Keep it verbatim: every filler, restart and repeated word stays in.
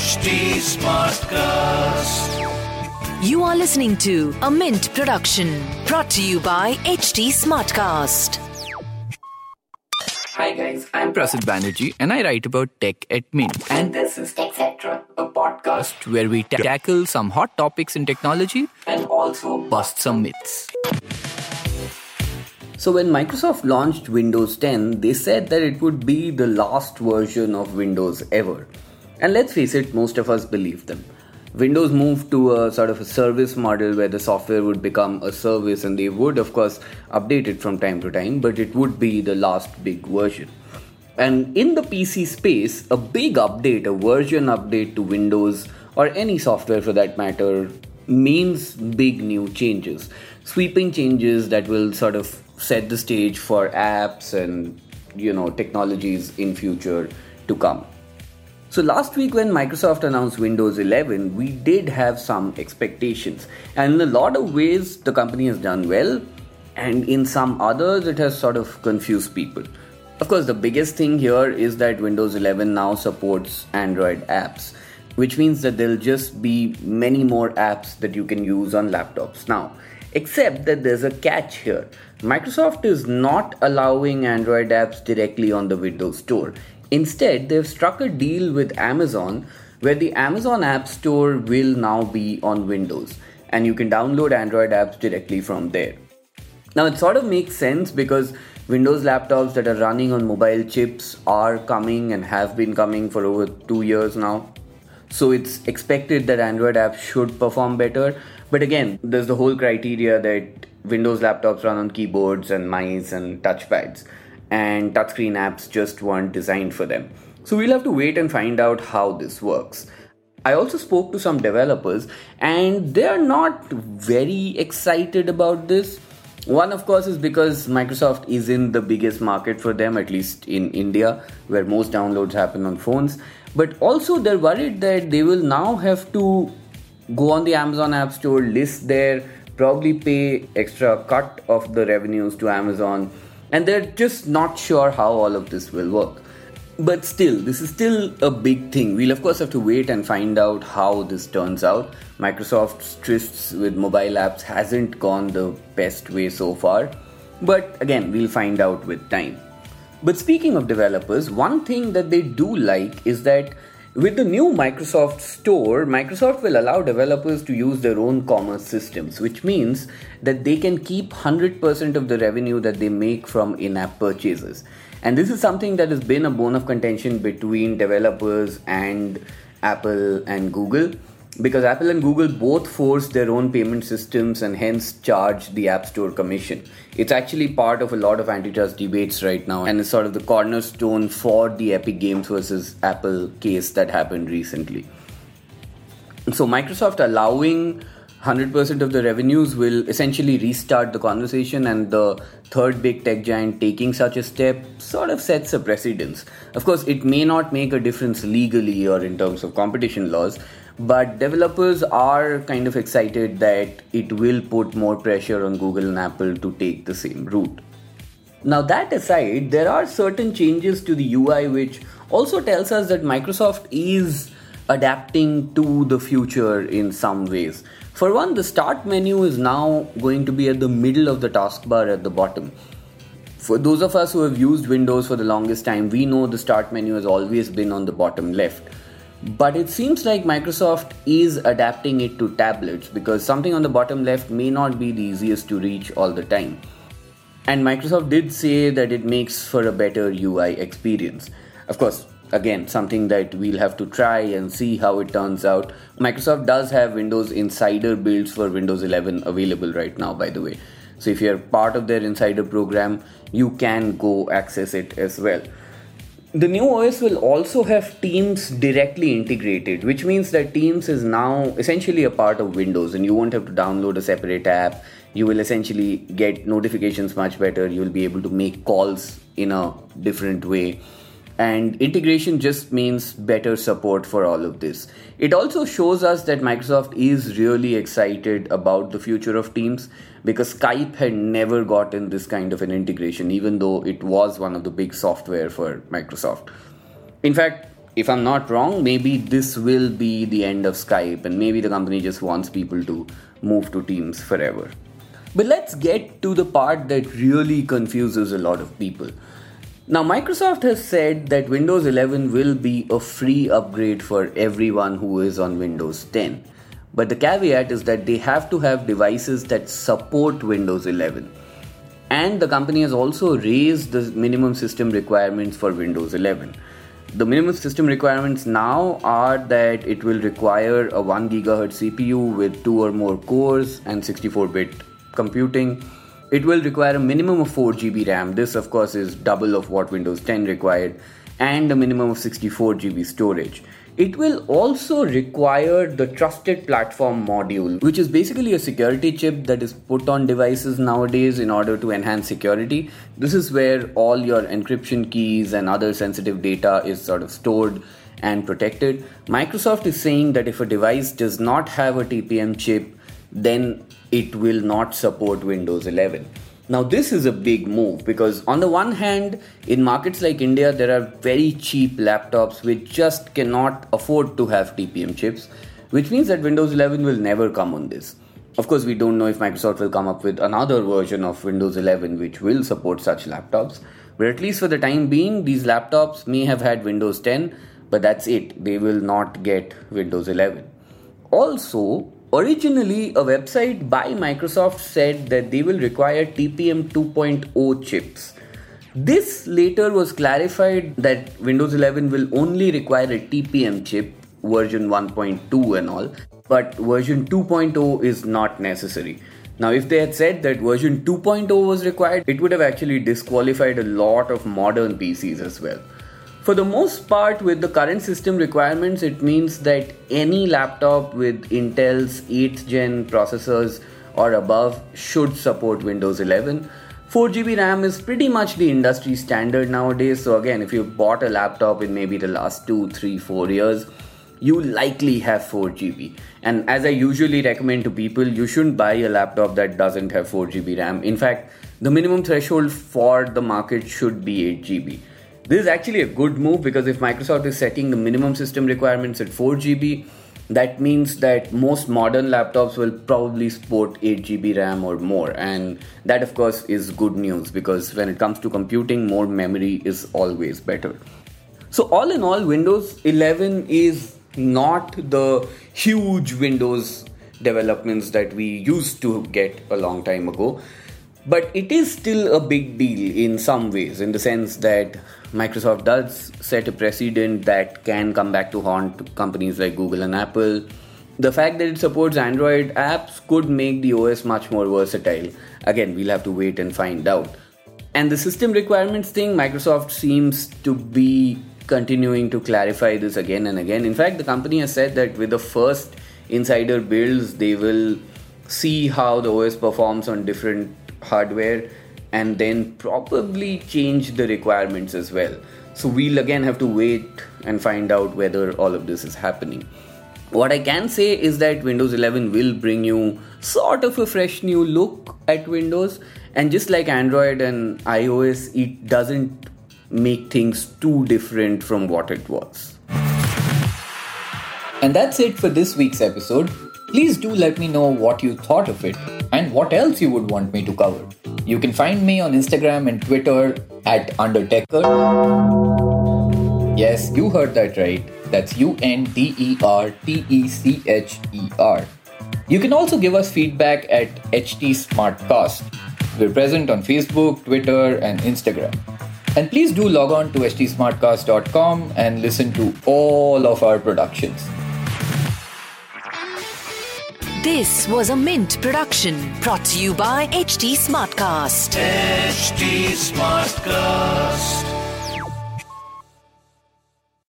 H T Smartcast. You are listening to a Mint production brought to you by H T Smartcast. Hi guys, I'm Prasid Banerjee and I write about tech at Mint. And this is TechCetera, a podcast Where we ta- tackle some hot topics in technology and also bust some myths. So when Microsoft launched Windows ten, they said that it would be the last version of Windows ever. And let's face it, most of us believed them. Windows moved to a sort of a service model where the software would become a service and they would of course update it from time to time, but it would be the last big version. And in the P C space, a big update, a version update to Windows or any software for that matter means big new changes. Sweeping changes that will sort of set the stage for apps and, you know, technologies in future to come. So last week when Microsoft announced Windows eleven, we did have some expectations. And in a lot of ways, the company has done well. And in some others, it has sort of confused people. Of course, the biggest thing here is that Windows eleven now supports Android apps, which means that there'll just be many more apps that you can use on laptops now. Except that there's a catch here. Microsoft is not allowing Android apps directly on the Windows Store. Instead, they've struck a deal with Amazon where the Amazon App Store will now be on Windows and you can download Android apps directly from there. Now, it sort of makes sense because Windows laptops that are running on mobile chips are coming and have been coming for over two years now. So it's expected that Android apps should perform better. But again, there's the whole criteria that Windows laptops run on keyboards and mice and touchpads, and touchscreen apps just weren't designed for them. So we'll have to wait and find out how this works. I also spoke to some developers and they're not very excited about this. One, of course, is because Microsoft isn't the biggest market for them, at least in India, where most downloads happen on phones. But also they're worried that they will now have to go on the Amazon App Store, list there, probably pay extra cut of the revenues to Amazon. And they're just not sure how all of this will work. But still, this is still a big thing. We'll of course have to wait and find out how this turns out. Microsoft's trysts with mobile apps hasn't gone the best way so far. But again, we'll find out with time. But speaking of developers, one thing that they do like is that with the new Microsoft Store, Microsoft will allow developers to use their own commerce systems, which means that they can keep one hundred percent of the revenue that they make from in-app purchases. And this is something that has been a bone of contention between developers and Apple and Google, because Apple and Google both force their own payment systems and hence charge the App Store commission. It's actually part of a lot of antitrust debates right now and is sort of the cornerstone for the Epic Games versus Apple case that happened recently. So Microsoft allowing one hundred percent of the revenues will essentially restart the conversation, and the third big tech giant taking such a step sort of sets a precedence. Of course, it may not make a difference legally or in terms of competition laws, but developers are kind of excited that it will put more pressure on Google and Apple to take the same route. Now that aside, there are certain changes to the U I which also tells us that Microsoft is adapting to the future in some ways. For one, the start menu is now going to be at the middle of the taskbar at the bottom. For those of us who have used Windows for the longest time, we know the start menu has always been on the bottom left. But it seems like Microsoft is adapting it to tablets because something on the bottom left may not be the easiest to reach all the time. And Microsoft did say that it makes for a better U I experience. Of course, again, something that we'll have to try and see how it turns out. Microsoft does have Windows Insider builds for Windows eleven available right now, by the way. So if you're part of their Insider program, you can go access it as well. The new O S will also have Teams directly integrated, which means that Teams is now essentially a part of Windows and you won't have to download a separate app. You will essentially get notifications much better. You will be able to make calls in a different way. And integration just means better support for all of this. It also shows us that Microsoft is really excited about the future of Teams, because Skype had never gotten this kind of an integration, even though it was one of the big software for Microsoft. In fact, if I'm not wrong, maybe this will be the end of Skype and maybe the company just wants people to move to Teams forever. But let's get to the part that really confuses a lot of people. Now, Microsoft has said that Windows eleven will be a free upgrade for everyone who is on Windows ten. But the caveat is that they have to have devices that support Windows eleven. And the company has also raised the minimum system requirements for Windows eleven. The minimum system requirements now are that it will require a one gigahertz C P U with two or more cores and sixty-four bit computing. It will require a minimum of four gigabytes RAM. This, of course, is double of what Windows ten required, and a minimum of sixty-four gigabytes storage. It will also require the Trusted Platform module, which is basically a security chip that is put on devices nowadays in order to enhance security. This is where all your encryption keys and other sensitive data is sort of stored and protected. Microsoft is saying that if a device does not have a T P M chip, then it will not support Windows eleven. Now, this is a big move because on the one hand, in markets like India, there are very cheap laptops which just cannot afford to have T P M chips, which means that Windows eleven will never come on this. Of course, we don't know if Microsoft will come up with another version of Windows eleven which will support such laptops. But at least for the time being, these laptops may have had Windows ten, but that's it. They will not get Windows eleven. Also, originally, a website by Microsoft said that they will require T P M two point oh chips. This later was clarified that Windows eleven will only require a T P M chip, version one point two and all, but version two point oh is not necessary. Now, if they had said that version two point oh was required, it would have actually disqualified a lot of modern P Cs as well. For the most part, with the current system requirements, it means that any laptop with Intel's eighth gen processors or above should support Windows eleven. four gigabytes RAM is pretty much the industry standard nowadays. So again, if you bought a laptop in maybe the last two, three, four years, you likely have four gigabytes. And as I usually recommend to people, you shouldn't buy a laptop that doesn't have four gigabytes RAM. In fact, the minimum threshold for the market should be eight gigabytes. This is actually a good move because if Microsoft is setting the minimum system requirements at four gigabytes, that means that most modern laptops will probably support eight gigabytes RAM or more. And that, of course, is good news because when it comes to computing, more memory is always better. So all in all, Windows eleven is not the huge Windows developments that we used to get a long time ago. But it is still a big deal in some ways, in the sense that Microsoft does set a precedent that can come back to haunt companies like Google and Apple. The fact that it supports Android apps could make the O S much more versatile. Again, we'll have to wait and find out. And the system requirements thing, Microsoft seems to be continuing to clarify this again and again. In fact, the company has said that with the first insider builds, they will see how the O S performs on different hardware and then probably change the requirements as well. So we'll again have to wait and find out whether all of this is happening. What I can say is that Windows eleven will bring you sort of a fresh new look at Windows, and just like Android and iOS, it doesn't make things too different from what it was. And that's it for this week's episode. Please do let me know what you thought of it and what else you would want me to cover. You can find me on Instagram and Twitter at Undertecher. Yes, you heard that right. That's U N D E R T E C H E R. You can also give us feedback at H T Smartcast. We're present on Facebook, Twitter, and Instagram. And please do log on to h t smartcast dot com and listen to all of our productions. This was a Mint production brought to you by H T Smartcast. H T Smartcast.